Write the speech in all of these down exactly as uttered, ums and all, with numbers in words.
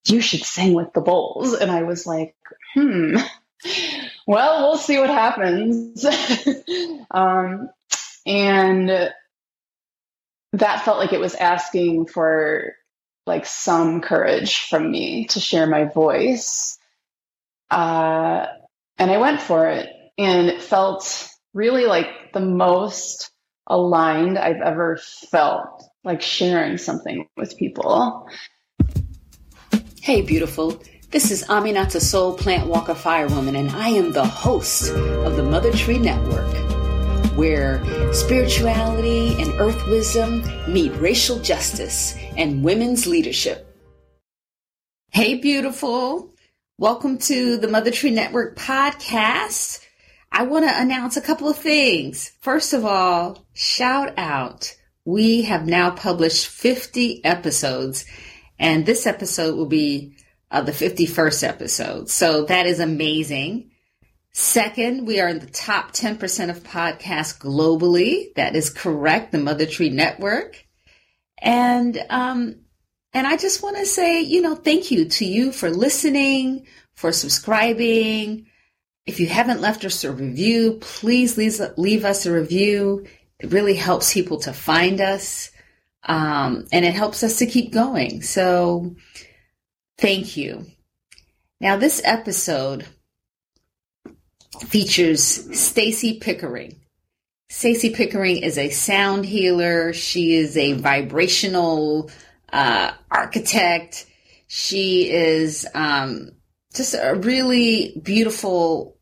you should sing with the Bulls. And I was like, hmm, well, we'll see what happens. um, and that felt like it was asking for like some courage from me to share my voice. Uh, and I went for it, and it felt really like the most aligned I've ever felt, like sharing something with people. Hey, beautiful. This is Aminata Soul Plant Walker Firewoman, and I am the host of the Mother Tree Network, where spirituality and earth wisdom meet racial justice and women's leadership. Hey, beautiful. Welcome to the Mother Tree Network podcast. I want to announce a couple of things. First of all, shout out. We have now published fifty episodes, and this episode will be uh, the fifty-first episode. So that is amazing. Second, we are in the top ten percent of podcasts globally. That is correct, the Mother Tree Network. And, um, and I just want to say, you know, thank you to you for listening, for subscribing. If you haven't left us a review, please leave, leave us a review. It really helps people to find us, um, and it helps us to keep going. So thank you. Now, this episode features Stacey Pickering. Stacey Pickering is a sound healer. She is a vibrational uh, architect. She is um, just a really beautiful,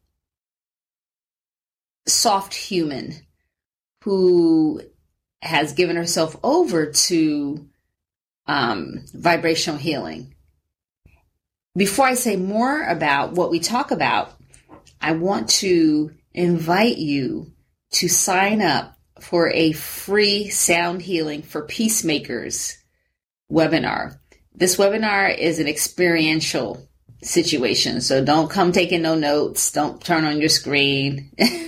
soft human who has given herself over to um, vibrational healing. Before I say more about what we talk about, I want to invite you to sign up for a free Sound Healing for Peacemakers webinar. This webinar is an experiential situation, so don't come taking no notes. Don't turn on your screen.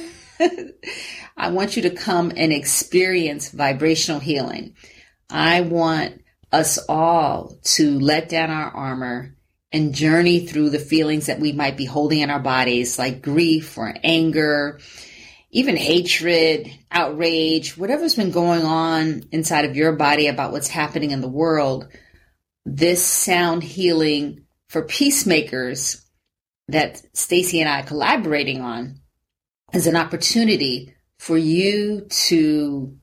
I want you to come and experience vibrational healing. I want us all to let down our armor and journey through the feelings that we might be holding in our bodies, like grief or anger, even hatred, outrage, whatever's been going on inside of your body about what's happening in the world. This Sound Healing for Peacemakers that Stacey and I are collaborating on is an opportunity for you to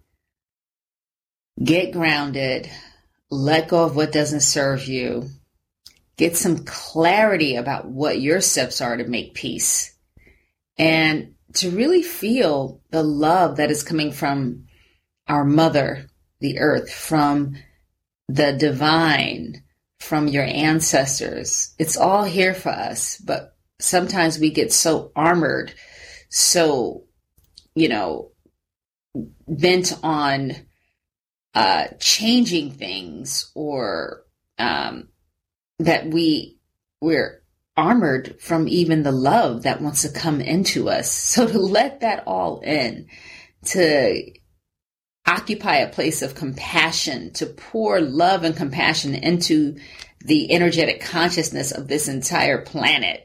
get grounded, let go of what doesn't serve you, get some clarity about what your steps are to make peace, and to really feel the love that is coming from our mother, the earth, from the divine, from your ancestors. It's all here for us, but sometimes we get so armored, so, you know, bent on uh, changing things, or um, that we, we're armored from even the love that wants to come into us. So to let that all in, to occupy a place of compassion, to pour love and compassion into the energetic consciousness of this entire planet,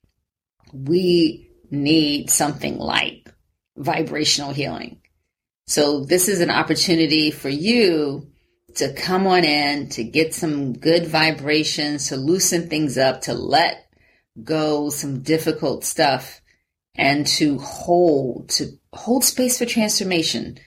we need something like vibrational healing. So this is an opportunity for you to come on in, to get some good vibrations, to loosen things up, to let go some difficult stuff, and to hold, to hold space for transformation,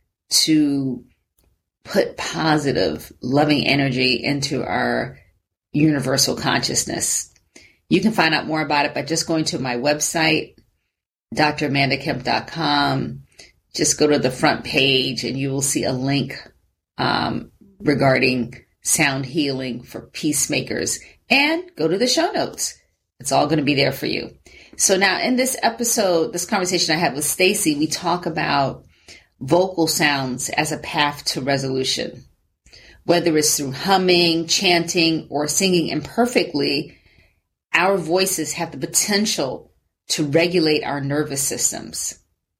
to put positive, loving energy into our universal consciousness. You can find out more about it by just going to my website, d r amanda kemp dot com. Just go to the front page and you will see a link um, regarding sound healing for peacemakers, and go to the show notes. It's all going to be there for you. So now in this episode, this conversation I had with Stacey, we talk about vocal sounds as a path to resolution. Whether it's through humming, chanting, or singing imperfectly, our voices have the potential to regulate our nervous systems.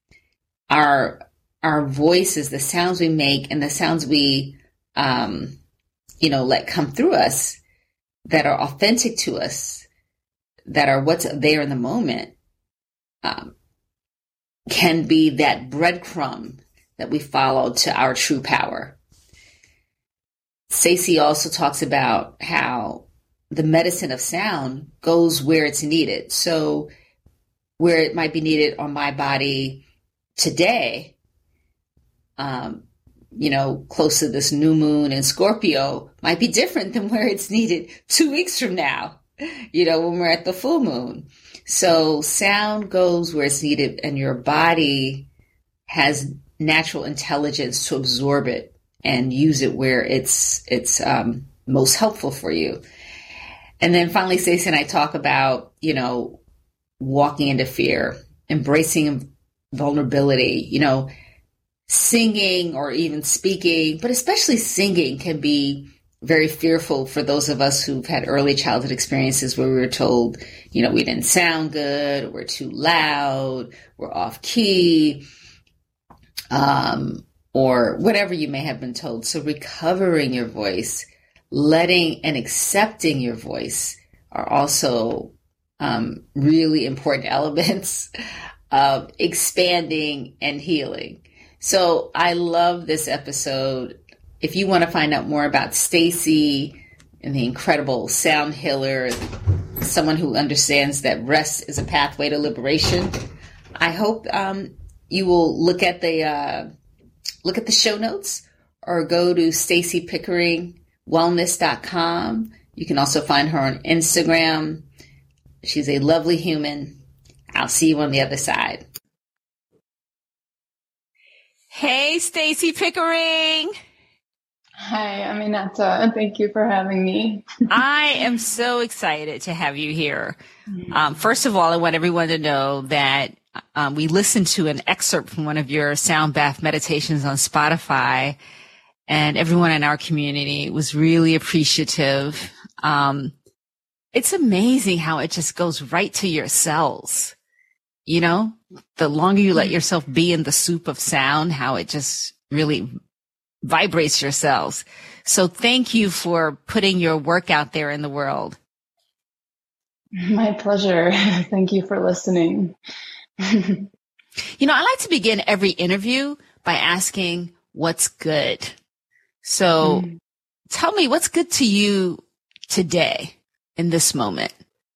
Our, our voices, the sounds we make and the sounds we, um, you know, let come through us that are authentic to us, that are what's there in the moment, um, can be that breadcrumb that we follow to our true power. Stacey also talks about how the medicine of sound goes where it's needed. So where it might be needed on my body today, um, you know, close to this new moon in Scorpio, might be different than where it's needed two weeks from now, you know, when we're at the full moon. So sound goes where it's needed, and your body has natural intelligence to absorb it and use it where it's it's um, most helpful for you. And then finally, Stacey and I talk about, you know, walking into fear, embracing vulnerability, you know, singing or even speaking, but especially singing can be very fearful for those of us who've had early childhood experiences where we were told, you know, we didn't sound good, we're too loud, we're off key, um, or whatever you may have been told. So recovering your voice, letting and accepting your voice are also um, really important elements of expanding and healing. So I love this episode. If you want to find out more about Stacey and the incredible sound healer, someone who understands that rest is a pathway to liberation, I hope um, you will look at the uh, look at the show notes or go to stacey pickering wellness dot com. You can also find her on Instagram. She's a lovely human. I'll see you on the other side. Hey, Stacey Pickering. Hi, Aminata. Thank you for having me. I am so excited to have you here. Um, first of all, I want everyone to know that um, we listened to an excerpt from one of your sound bath meditations on Spotify, and everyone in our community was really appreciative. Um, it's amazing how it just goes right to your cells. You know, the longer you let yourself be in the soup of sound, how it just really vibrates your cells. So thank you for putting your work out there in the world. My pleasure. Thank you for listening. You know, I like to begin every interview by asking what's good. So mm. tell me, what's good to you today in this moment?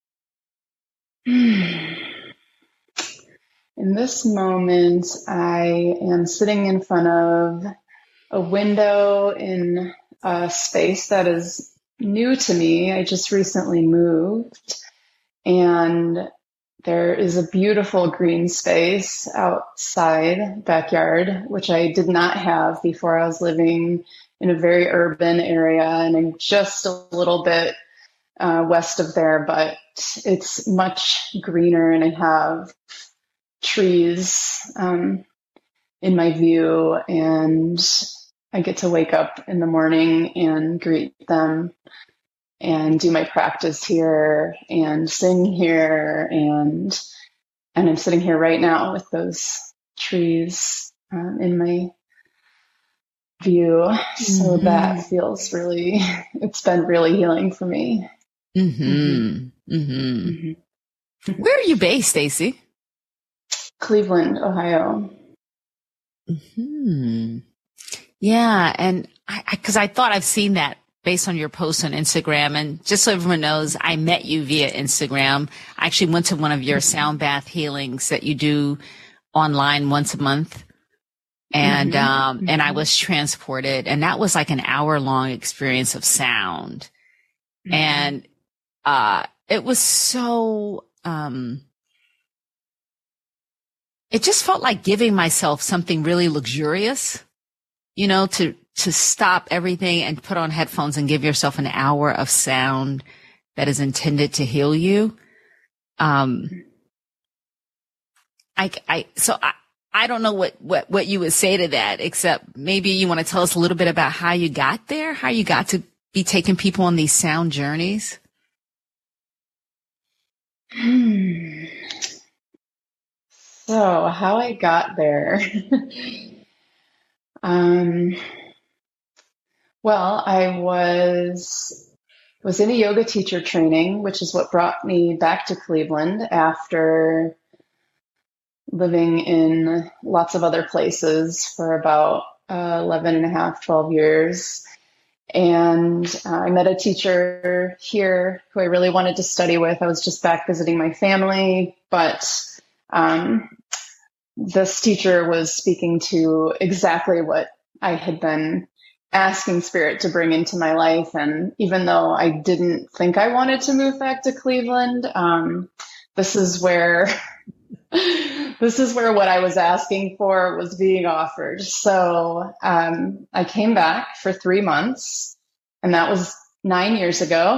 In this moment, I am sitting in front of a window in a space that is new to me. I just recently moved, and there is a beautiful green space outside backyard, which I did not have before. I was living in a very urban area, and I'm just a little bit uh, west of there, but it's much greener, and I have trees um, in my view, and I get to wake up in the morning and greet them and do my practice here and sing here, and and I'm sitting here right now with those trees um, in my view. So mm-hmm. that feels really, it's been really healing for me. Mm-hmm. Mm-hmm. Mm-hmm. Where are you based, Stacey? Cleveland, Ohio. Hmm. Yeah, and I, because I, I thought I've seen that based on your posts on Instagram, and just so everyone knows, I met you via Instagram. I actually went to one of your sound bath healings that you do online once a month, and mm-hmm. um, mm-hmm. and I was transported, and that was like an hour long experience of sound, mm-hmm. and uh, it was so. Um, It just felt like giving myself something really luxurious, you know, to, to stop everything and put on headphones and give yourself an hour of sound that is intended to heal you. Um, I, I, so I, I don't know what, what, what you would say to that, except maybe you want to tell us a little bit about how you got there, how you got to be taking people on these sound journeys. Hmm. So how I got there. um, well, I was was in a yoga teacher training, which is what brought me back to Cleveland after living in lots of other places for about uh, eleven and a half, twelve years. And uh, I met a teacher here who I really wanted to study with. I was just back visiting my family, but um, this teacher was speaking to exactly what I had been asking Spirit to bring into my life. And even though I didn't think I wanted to move back to Cleveland, um, this is where this is where what I was asking for was being offered. So um, I came back for three months, and that was nine years ago.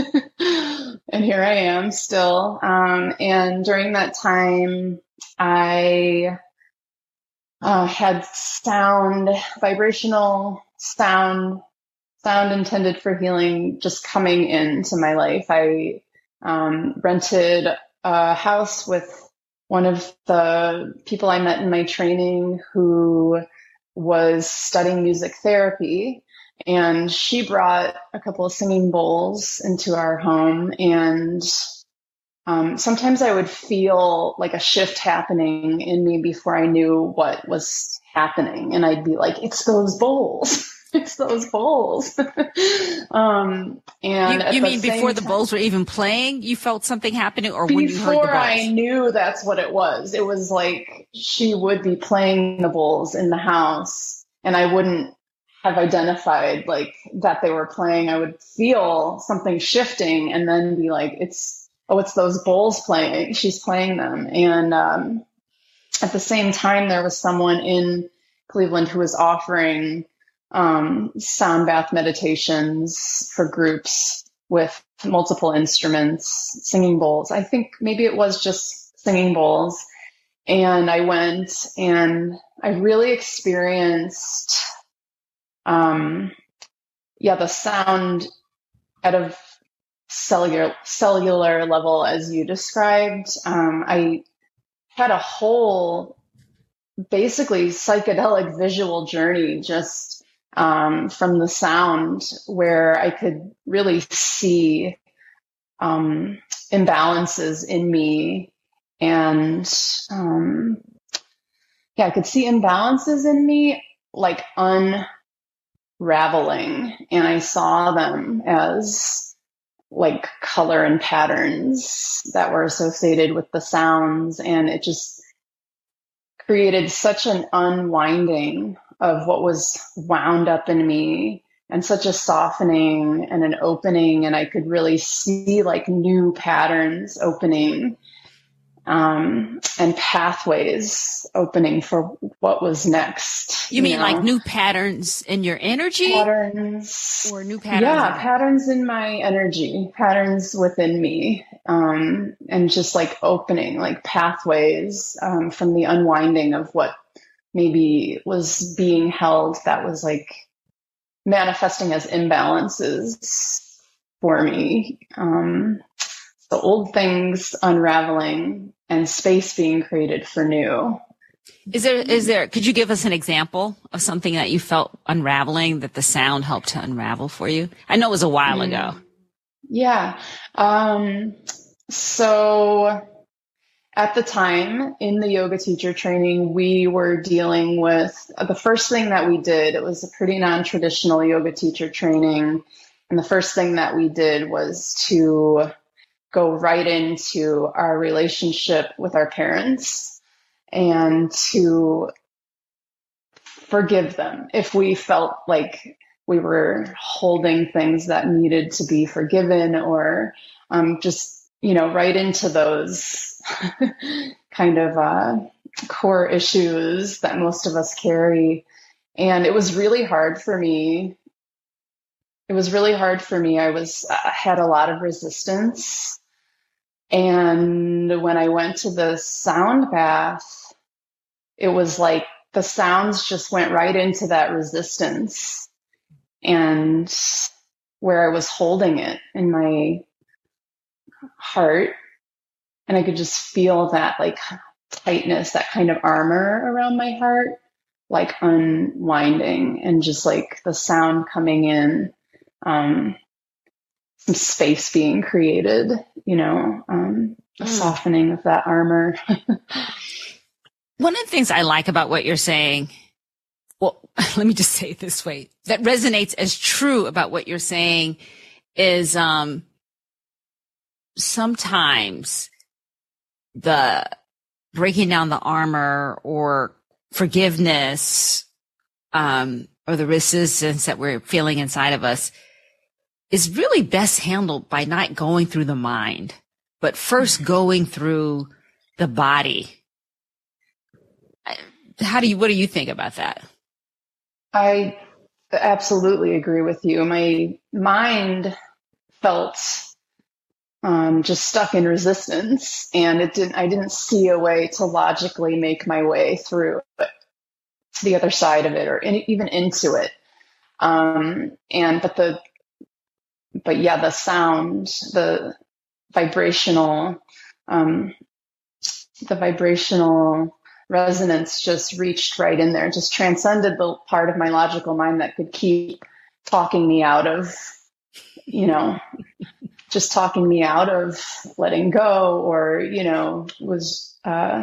And here I am still. Um, and during that time, I uh, had sound, vibrational sound, sound intended for healing just coming into my life. I um, rented a house with one of the people I met in my training who was studying music therapy, and she brought a couple of singing bowls into our home. And um, sometimes I would feel like a shift happening in me before I knew what was happening. And I'd be like, it's those bowls. It's those bowls. um, and you, you mean the before the time, bowls were even playing, you felt something happening, or when you heard the before bowls? I knew that's what it was, it was like she would be playing the bowls in the house, and I wouldn't have identified like that they were playing. I would feel something shifting, and then be like, "It's oh, it's those bowls playing. She's playing them." And um, at the same time, there was someone in Cleveland who was offering um, sound bath meditations for groups with multiple instruments, singing bowls. I think maybe it was just singing bowls. And I went and I really experienced, um, yeah, the sound at a cellular, cellular level, as you described. Um, I had a whole, basically psychedelic visual journey just um, from the sound, where I could really see um, imbalances in me. And um, yeah, I could see imbalances in me like unraveling. And I saw them as like color and patterns that were associated with the sounds. And it just created such an unwinding of what was wound up in me, and such a softening and an opening. And I could really see like new patterns opening, um, and pathways opening for what was next. You, you mean know? Like new patterns in your energy? Patterns. Or new patterns? Yeah, in- patterns in my energy, patterns within me, um, and just like opening, like pathways um, from the unwinding of what maybe was being held that was like manifesting as imbalances for me. Um, the old things unraveling and space being created for new. Is there, is there, could you give us an example of something that you felt unraveling, that the sound helped to unravel for you? I know it was a while mm. ago. Yeah. Um, so at the time in the yoga teacher training, we were dealing with the first thing that we did. It was a pretty non-traditional yoga teacher training. And the first thing that we did was to go right into our relationship with our parents and to forgive them if we felt like we were holding things that needed to be forgiven, or um, just, you know, right into those kind of uh, core issues that most of us carry. And it was really hard for me. It was really hard for me. I was uh, had a lot of resistance. And when I went to the sound bath, it was like the sounds just went right into that resistance, and where I was holding it in my heart. And I could just feel that like tightness, that kind of armor around my heart, like unwinding, and just like the sound coming in. Um, some space being created, you know, um, a mm. softening of that armor. One of the things I like about what you're saying, well, let me just say it this way, that resonates as true about what you're saying is, um, sometimes the breaking down the armor or forgiveness, um, or the resistance that we're feeling inside of us is really best handled by not going through the mind, but first going through the body. How do you, what do you think about that? I absolutely agree with you. My mind felt um, just stuck in resistance, and it didn't, I didn't see a way to logically make my way through it, to the other side of it, or in, even into it. Um, and, but the, but yeah, the sound, the vibrational, um, the vibrational resonance just reached right in there, just transcended the part of my logical mind that could keep talking me out of, you know, just talking me out of letting go, or, you know, was, uh,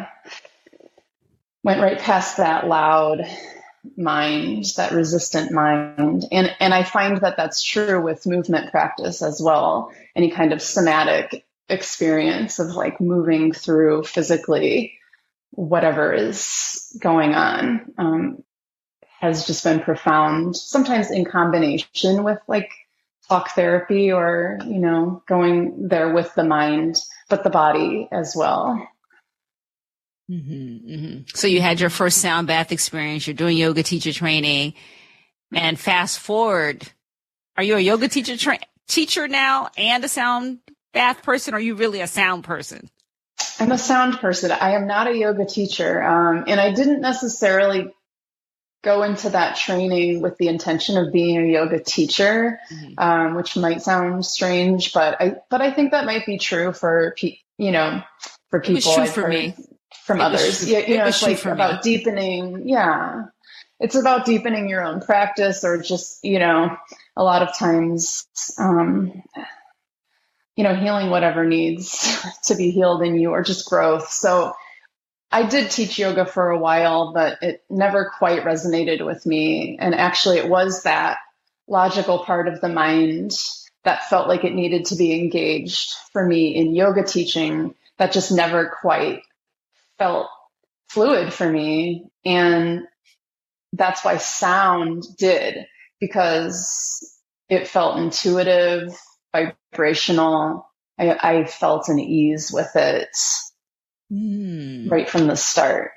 went right past that loud mind, that resistant mind. And, and I find that that's true with movement practice as well. Any kind of somatic experience of like moving through physically whatever is going on, um, has just been profound, sometimes in combination with like talk therapy, or, you know, going there with the mind, but the body as well. Mm-hmm, mm-hmm. So you had your first sound bath experience, you're doing yoga teacher training, and fast forward, are you a yoga teacher tra- teacher now and a sound bath person? Or are you really a sound person? I'm a sound person. I am not a yoga teacher. Um, and I didn't necessarily go into that training with the intention of being a yoga teacher, mm-hmm. um, which might sound strange, but I, but I think that might be true for, pe- you know, for people. It was true I've for me. From it others. Was, yeah, you it know, was it's true like for about me. deepening. Yeah. It's about deepening your own practice, or just, you know, a lot of times, um, you know, healing whatever needs to be healed in you, or just growth. So I did teach yoga for a while, but it never quite resonated with me. And actually it was that logical part of the mind that felt like it needed to be engaged for me in yoga teaching that just never quite felt fluid for me. And that's why sound did, because it felt intuitive, vibrational. I, I felt an ease with it mm. right from the start.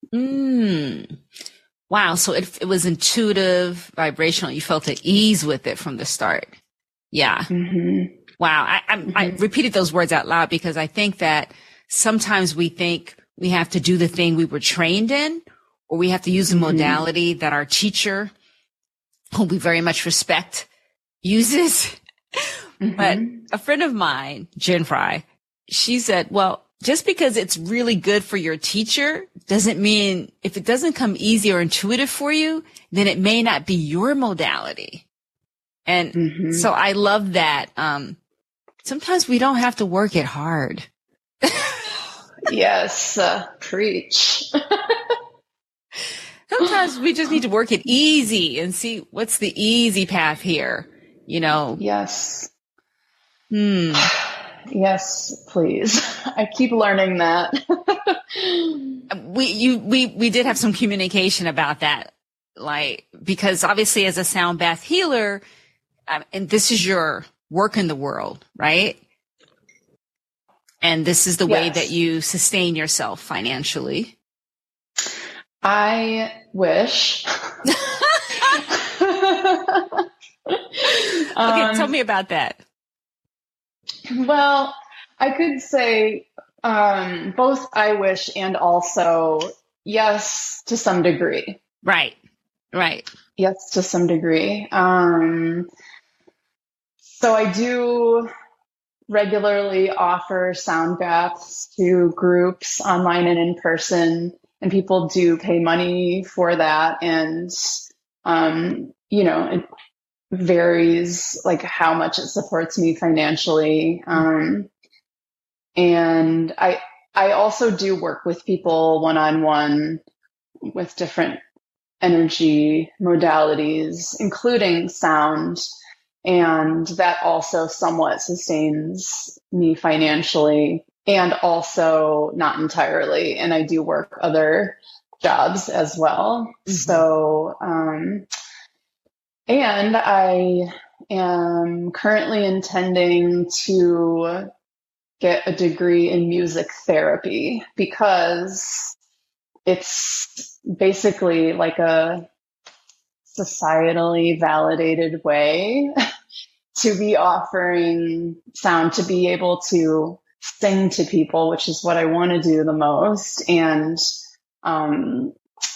Mm. Wow. So it, it was intuitive, vibrational. You felt at ease with it from the start. Yeah. Mm-hmm. Wow. I, I, mm-hmm. I repeated those words out loud because I think that sometimes we think we have to do the thing we were trained in, or we have to use the mm-hmm. modality that our teacher, whom we very much respect, uses. Mm-hmm. But a friend of mine, Jen Fry, she said, well, just because it's really good for your teacher doesn't mean if it doesn't come easy or intuitive for you, then it may not be your modality. And mm-hmm. so I love that. Um, sometimes we don't have to work it hard. Yes. Uh, preach. Sometimes we just need to work it easy and see what's the easy path here, you know? Yes. Hmm. Yes, please. I keep learning that. we, you, we, we did have some communication about that, like, because obviously as a sound bath healer, um, and this is your work in the world, right? And this is the yes. way that you sustain yourself financially. I wish. Okay, um, tell me about that. Well, I could say um, both I wish and also yes to some degree. Right, right. Yes, to some degree. Um, so I do regularly offer sound baths to groups online and in person, and people do pay money for that. And, um, you know, it, varies, like how much it supports me financially. Um, and I, I also do work with people one-on-one with different energy modalities, including sound. And that also somewhat sustains me financially, and also not entirely. And I do work other jobs as well. Mm-hmm. So, um, and I am currently intending to get a degree in music therapy, because it's basically like a societally validated way to be offering sound, to be able to sing to people, which is what I want to do the most, and um,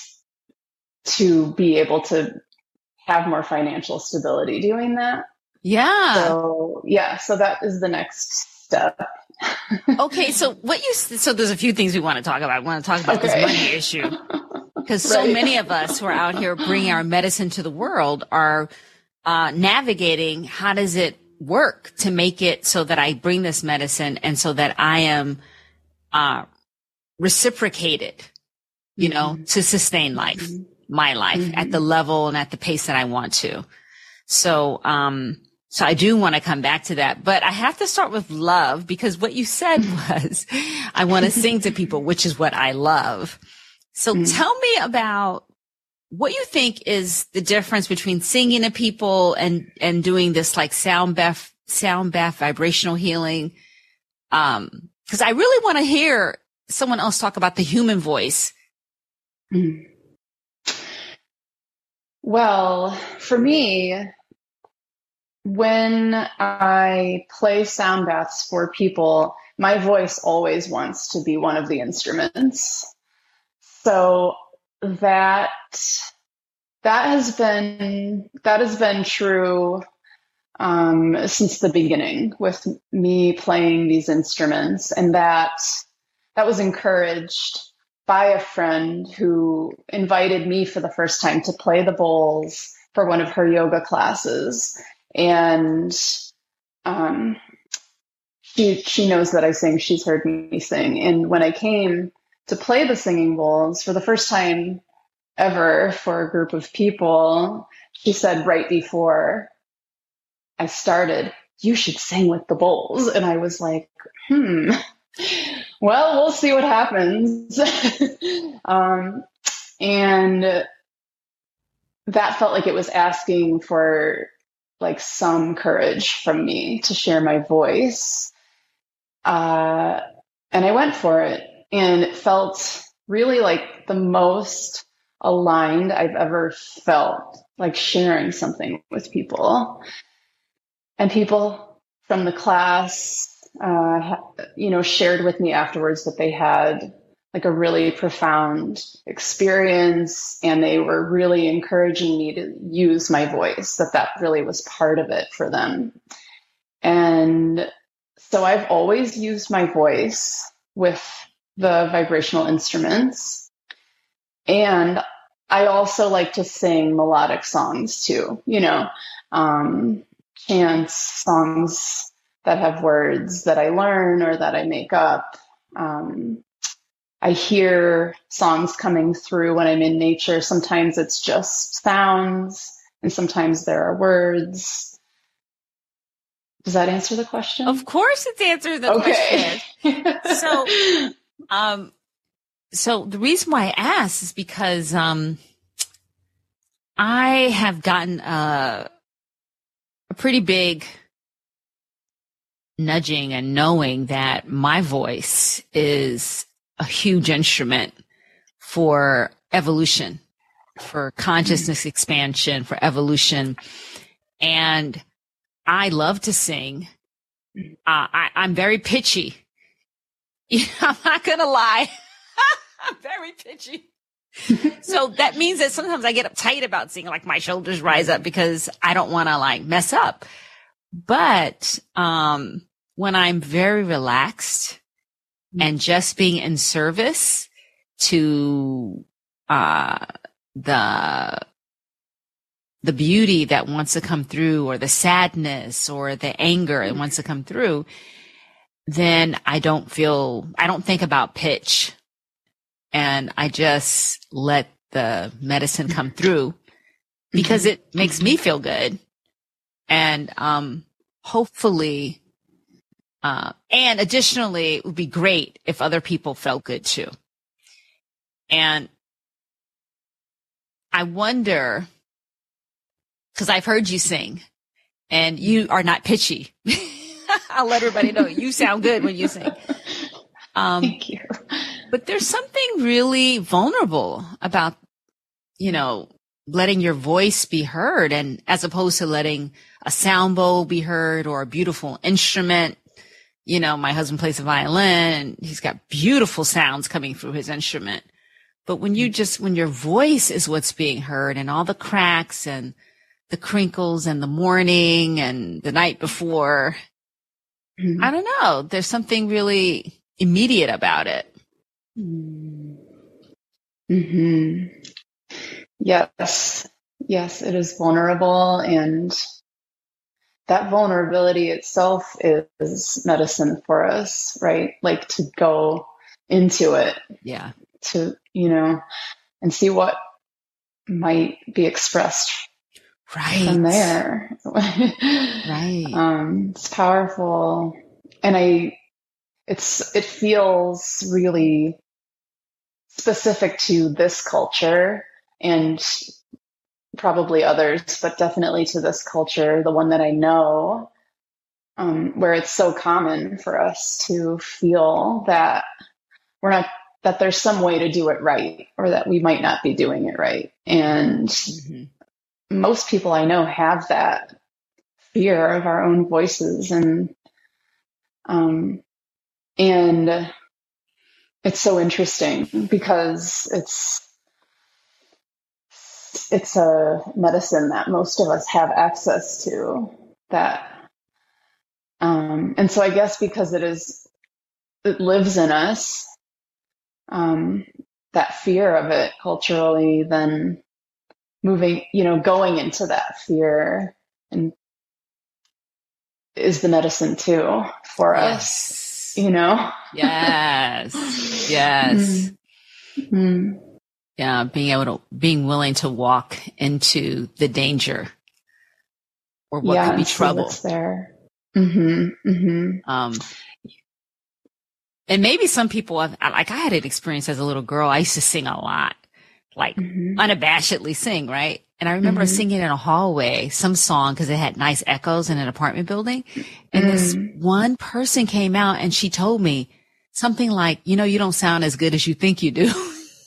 to be able to have more financial stability doing that. Yeah. So yeah, so that is the next step. Okay, so what you so there's a few things we want to talk about. I want to talk about okay. this money issue, because so right. many of us who are out here bringing our medicine to the world are uh, navigating how does it work to make it so that I bring this medicine and so that I am uh, reciprocated, you mm-hmm. know, to sustain life, mm-hmm. my life mm-hmm. at the level and at the pace that I want to. So, um, so I do want to come back to that, but I have to start with love, because what you said was, I want to sing to people, which is what I love. So mm-hmm. tell me about what you think is the difference between singing to people and, and doing this like sound bath, sound bath, vibrational healing. Um, cause I really want to hear someone else talk about the human voice. Mm. Well, for me, when I play sound baths for people, my voice always wants to be one of the instruments. So that, that has been, that has been true, um, since the beginning with me playing these instruments. And that, that was encouraged by a friend who invited me for the first time to play the bowls for one of her yoga classes. And, um, she, she knows that I sing. She's heard me sing. And when I came to play the singing bowls for the first time ever for a group of people, she said right before I started, "You should sing with the bowls." And I was like, hmm, well, we'll see what happens. um, and that felt like it was asking for like some courage from me to share my voice. Uh, and I went for it, and it felt really like the most aligned I've ever felt, like sharing something with people. And people from the class, uh, you know, shared with me afterwards that they had like a really profound experience, and they were really encouraging me to use my voice, that that really was part of it for them. And so I've always used my voice with the vibrational instruments. And I also like to sing melodic songs too, you know, um, chants, songs that have words that I learn or that I make up. Um, I hear songs coming through when I'm in nature. Sometimes it's just sounds, and sometimes there are words. Does that answer the question? Of course it's answered the okay. question. So, um, so the reason why I asked is because, um, I have gotten a, a pretty big nudging and knowing that my voice is a huge instrument for evolution, for consciousness expansion, for evolution. And I love to sing. Uh, I, I'm very pitchy. You know, I'm not going to lie. I'm very pitchy. So that means that sometimes I get uptight about singing, like my shoulders rise up because I don't want to like mess up. But, um, when I'm very relaxed and just being in service to, uh, the the beauty that wants to come through, or the sadness or the anger that wants to come through, then I don't feel, I don't think about pitch, and I just let the medicine come through because it makes me feel good. And, um, hopefully, uh, and additionally, it would be great if other people felt good too. And I wonder, because I've heard you sing and you are not pitchy. I'll let everybody know you sound good when you sing. Um, Thank you. But there's something really vulnerable about, you know, letting your voice be heard, and as opposed to letting a sound bowl be heard or a beautiful instrument. You know, my husband plays the violin and he's got beautiful sounds coming through his instrument. But when you just, when your voice is what's being heard, and all the cracks and the crinkles and the morning and the night before, mm-hmm. I don't know, there's something really immediate about it. Mm-hmm. Yes. Yes, it is vulnerable, and that vulnerability itself is medicine for us, right? Like to go into it. Yeah. To, you know, and see what might be expressed right from there. Right. Um, it's powerful. And I, it's, it feels really specific to this culture, and probably others, but definitely to this culture, the one that I know, um, where it's so common for us to feel that we're not, that there's some way to do it right, or that we might not be doing it right. And mm-hmm. most people I know have that fear of our own voices. And, um, and it's so interesting because it's, it's a medicine that most of us have access to, that, um, and so I guess because it is, it lives in us, um, that fear of it culturally, then moving, you know, going into that fear and is the medicine too for yes. us, you know? Yes. Yes. Mm-hmm. Yeah. Being able to, being willing to walk into the danger or what yeah, could be trouble. What's there. Mm-hmm. Mm-hmm. Um, and maybe some people have, like I had an experience as a little girl. I used to sing a lot, like mm-hmm. unabashedly sing, right? And I remember mm-hmm. singing in a hallway, some song, because it had nice echoes in an apartment building. And mm-hmm. this one person came out and she told me something like, you know, you don't sound as good as you think you do.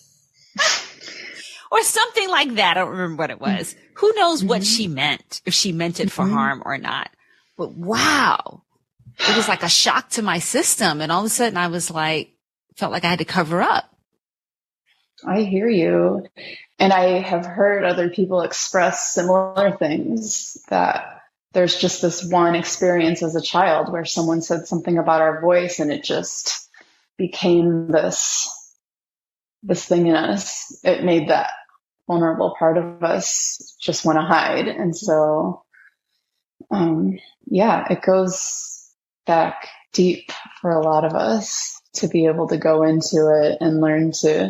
Or something like that. I don't remember what it was. Mm-hmm. Who knows what mm-hmm. she meant, if she meant it for mm-hmm. harm or not. But wow. It was like a shock to my system. And all of a sudden I was like, felt like I had to cover up. I hear you. And I have heard other people express similar things, that there's just this one experience as a child where someone said something about our voice and it just became this, this thing in us. It made that vulnerable part of us just want to hide. And so, um, yeah, it goes back deep for a lot of us to be able to go into it and learn to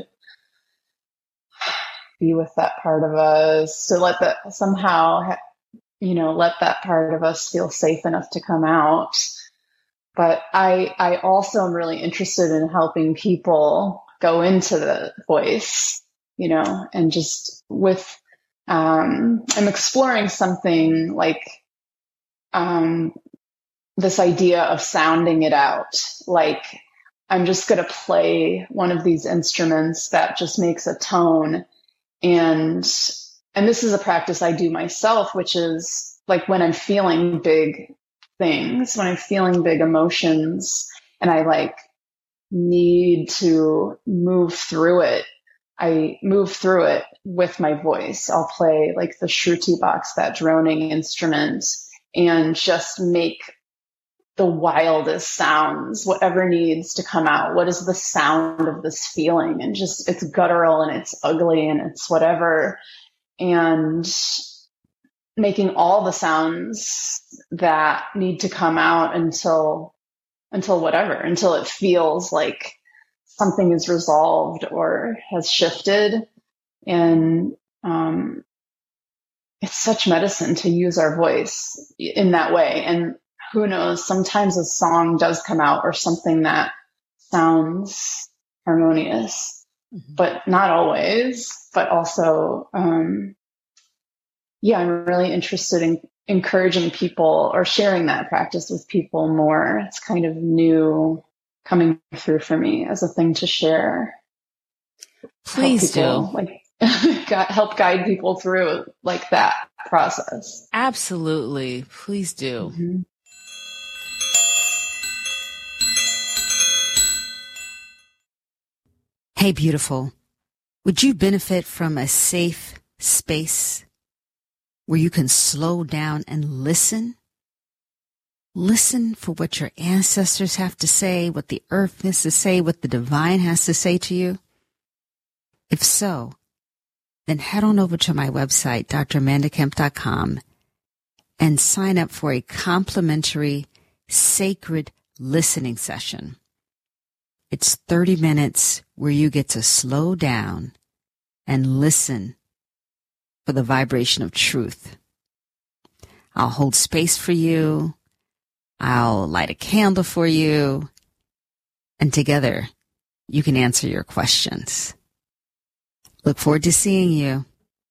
be with that part of us, to let that somehow, you know, let that part of us feel safe enough to come out. But I, I also am really interested in helping people go into the voice, you know, and just with, um, I'm exploring something like, um, this idea of sounding it out. Like, I'm just going to play one of these instruments that just makes a tone. And, and this is a practice I do myself, which is like when I'm feeling big things, when I'm feeling big emotions and I like need to move through it, I move through it with my voice. I'll play like the Shruti box, that droning instrument, and just make the wildest sounds, whatever needs to come out. What is the sound of this feeling? And just, it's guttural and it's ugly and it's whatever. And making all the sounds that need to come out until, until whatever, until it feels like something is resolved or has shifted. And, um, it's such medicine to use our voice in that way. And who knows, sometimes a song does come out or something that sounds harmonious, mm-hmm. but not always. But also, um, yeah, I'm really interested in encouraging people or sharing that practice with people more. It's kind of new coming through for me as a thing to share. Please people, do. Like, help guide people through like that process. Absolutely. Please do. Mm-hmm. Hey, beautiful. Would you benefit from a safe space where you can slow down and listen? Listen for what your ancestors have to say, what the earth has to say, what the divine has to say to you? If so, then head on over to my website, d r amanda kemp dot com, and sign up for a complimentary sacred listening session. It's thirty minutes where you get to slow down and listen for the vibration of truth. I'll hold space for you. I'll light a candle for you. And together, you can answer your questions. Look forward to seeing you.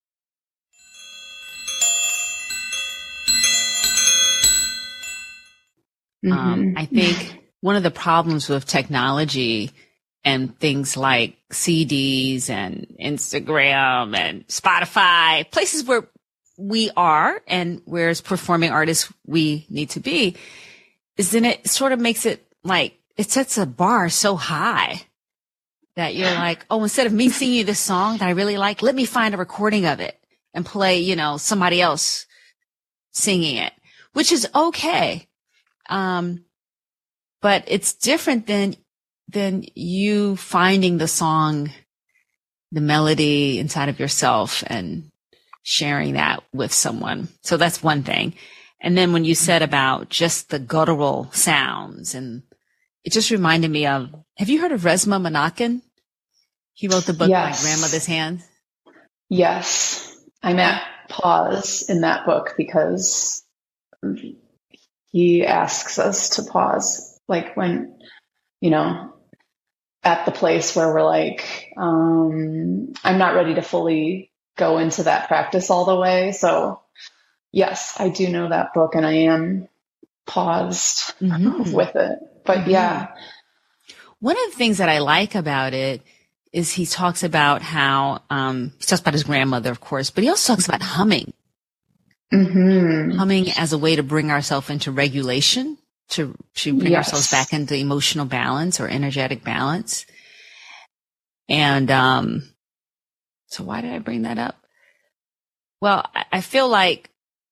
Mm-hmm. Um, I think one of the problems with technology and things like C Ds and Instagram and Spotify, places where we are and where as performing artists we need to be, is then it sort of makes it like, it sets a bar so high that you're like, oh, instead of me singing you this song that I really like, let me find a recording of it and play, you know, somebody else singing it, which is okay. Um, but it's different than, than you finding the song, the melody inside of yourself and sharing that with someone. So that's one thing. And then when you said about just the guttural sounds, and it just reminded me of, have you heard of Resmaa Menakem? He wrote the book, yes. My Grandmother's Hand. Yes. I'm at pause in that book because he asks us to pause, like when, you know, at the place where we're like, um, I'm not ready to fully go into that practice all the way. So yes, I do know that book and I am paused mm-hmm. with it. But mm-hmm. yeah. One of the things that I like about it is he talks about how, um, he talks about his grandmother, of course, but he also talks about humming. Mm-hmm. Humming as a way to bring ourselves into regulation, to, to bring yes. ourselves back into emotional balance or energetic balance. And, um, so why did I bring that up? Well, I, I feel like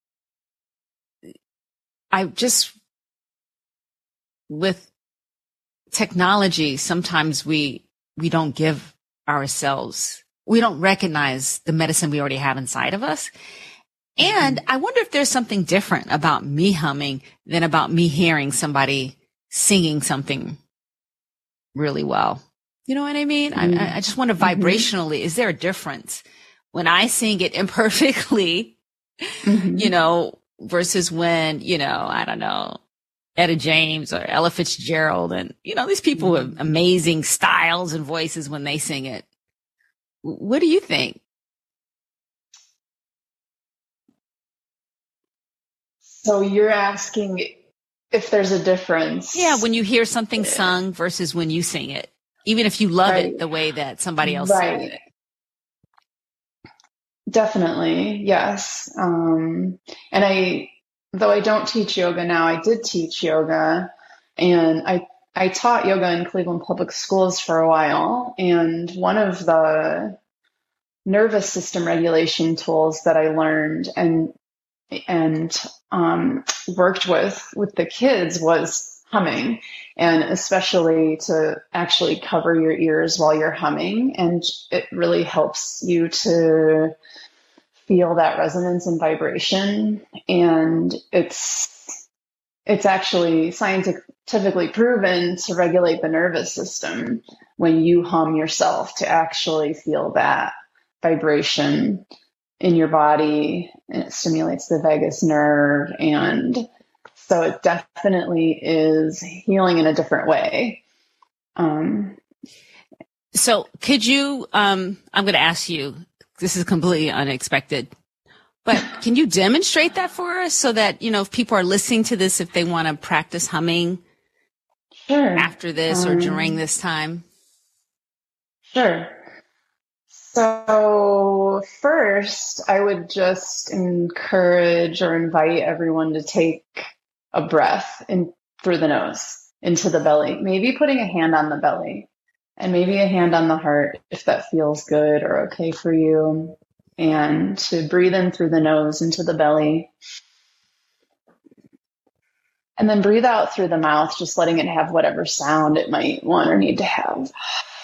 I just, with technology, sometimes we, we don't give ourselves, we don't recognize the medicine we already have inside of us. And I wonder if there's something different about me humming than about me hearing somebody singing something really well. You know what I mean? Mm-hmm. I, I just wonder vibrationally, mm-hmm. is there a difference when I sing it imperfectly, mm-hmm. you know, versus when, you know, I don't know, Etta James or Ella Fitzgerald and, you know, these people mm-hmm. with amazing styles and voices when they sing it. What do you think? So you're asking if there's a difference. Yeah, when you hear something sung versus when you sing it, even if you love right. it the way that somebody else right. sings it. Definitely, yes. Um, and I, though I don't teach yoga now, I did teach yoga, and I I taught yoga in Cleveland Public Schools for a while. And one of the nervous system regulation tools that I learned and and um, worked with with the kids was humming, and especially to actually cover your ears while you're humming. And it really helps you to feel that resonance and vibration. And it's it's actually scientifically proven to regulate the nervous system when you hum yourself, to actually feel that vibration in your body, and it stimulates the vagus nerve. And so it definitely is healing in a different way. Um, so could you, um, I'm going to ask you, this is completely unexpected, but can you demonstrate that for us so that, you know, if people are listening to this, if they want to practice humming sure. after this um, or during this time? Sure. So first, I would just encourage or invite everyone to take a breath in through the nose into the belly, maybe putting a hand on the belly and maybe a hand on the heart if that feels good or okay for you, and to breathe in through the nose into the belly. And then breathe out through the mouth, just letting it have whatever sound it might want or need to have.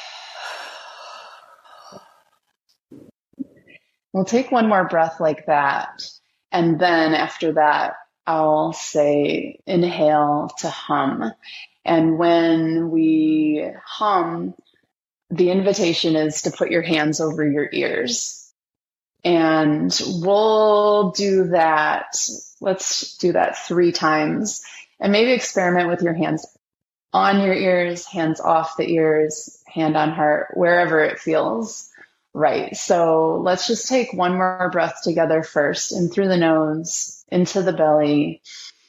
We'll take one more breath like that. And then after that, I'll say inhale to hum. And when we hum, the invitation is to put your hands over your ears. And we'll do that. Let's do that three times. And maybe experiment with your hands on your ears, hands off the ears, hand on heart, wherever it feels right. So let's just take one more breath together first, in through the nose, into the belly.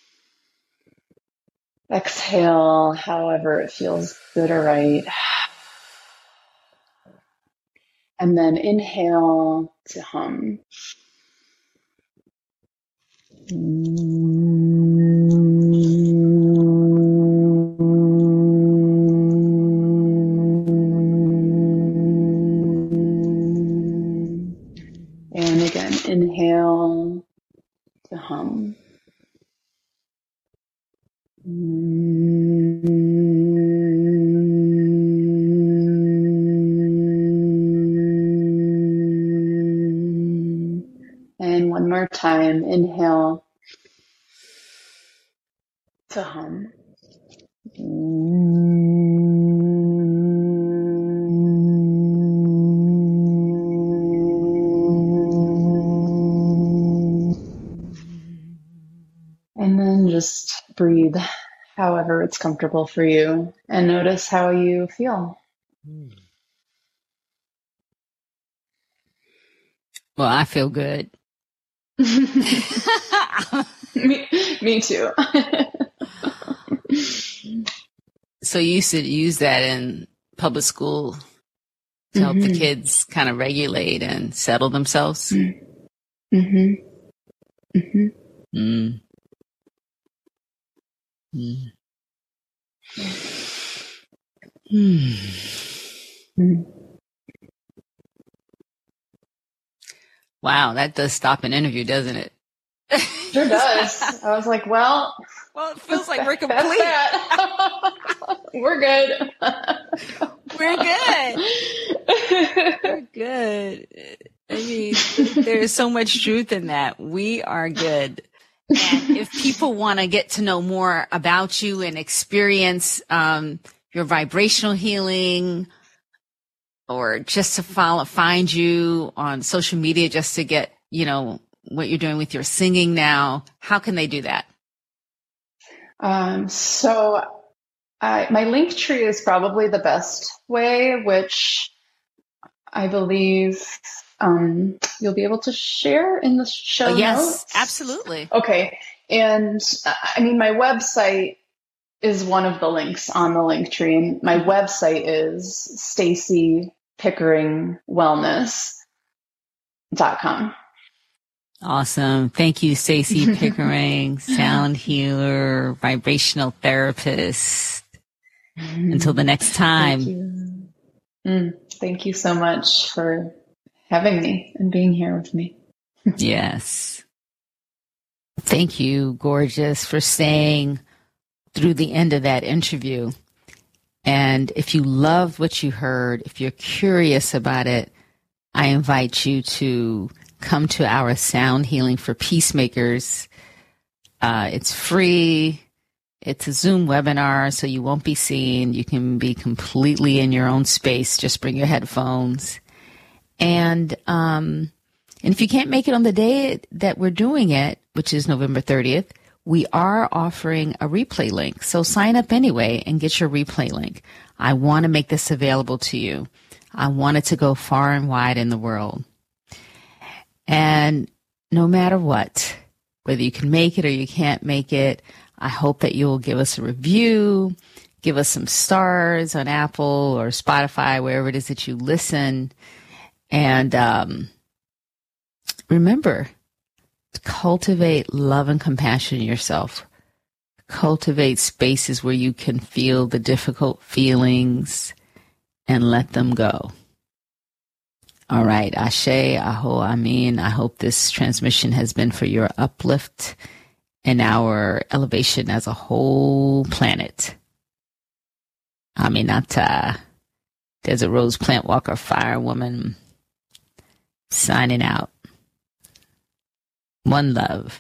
Exhale, however it feels good or right. And then inhale to hum. And again, inhale to hum. And one more time, inhale to hum. And then just breathe however it's comfortable for you, and notice how you feel. Well, I feel good. me, me too. So you used to use that in public school to help mm-hmm. the kids kind of regulate and settle themselves? Mm-hmm. Mm-hmm. Mm. Mm. Mm. Wow, that does stop an interview, doesn't it? Sure does. I was like, well, well, it feels like we're complete. We're good. We're good. We're good. I mean, there's so much truth in that. We are good. And if people want to get to know more about you and experience um, your vibrational healing, or just to follow, find you on social media, just to get, you know, what you're doing with your singing now, how can they do that? Um, so I, my link tree is probably the best way, which I believe um, you'll be able to share in the show oh, yes, notes. Absolutely. Okay. And uh, I mean, my website is one of the links on the link tree. And my website is Stacey Pickering Wellness dot com. Awesome. Thank you, Stacey Pickering, sound healer, vibrational therapist. Until the next time. Thank you. Mm, thank you so much for having me and being here with me. Yes. Thank you, gorgeous, for staying through the end of that interview. And if you loved what you heard, if you're curious about it, I invite you to come to our Sound Healing for Peacemakers. Uh, it's free. It's a Zoom webinar, so you won't be seen. You can be completely in your own space. Just bring your headphones. And um, and if you can't make it on the day that we're doing it, which is November thirtieth, we are offering a replay link. So sign up anyway and get your replay link. I want to make this available to you. I want it to go far and wide in the world. And no matter what, whether you can make it or you can't make it, I hope that you'll give us a review, give us some stars on Apple or Spotify, wherever it is that you listen. And um, remember, cultivate love and compassion in yourself. Cultivate spaces where you can feel the difficult feelings and let them go. All right. Ashe, Aho, Amin. I hope this transmission has been for your uplift and our elevation as a whole planet. Aminata. Desert Rose Plant Walker Fire Woman signing out. One love.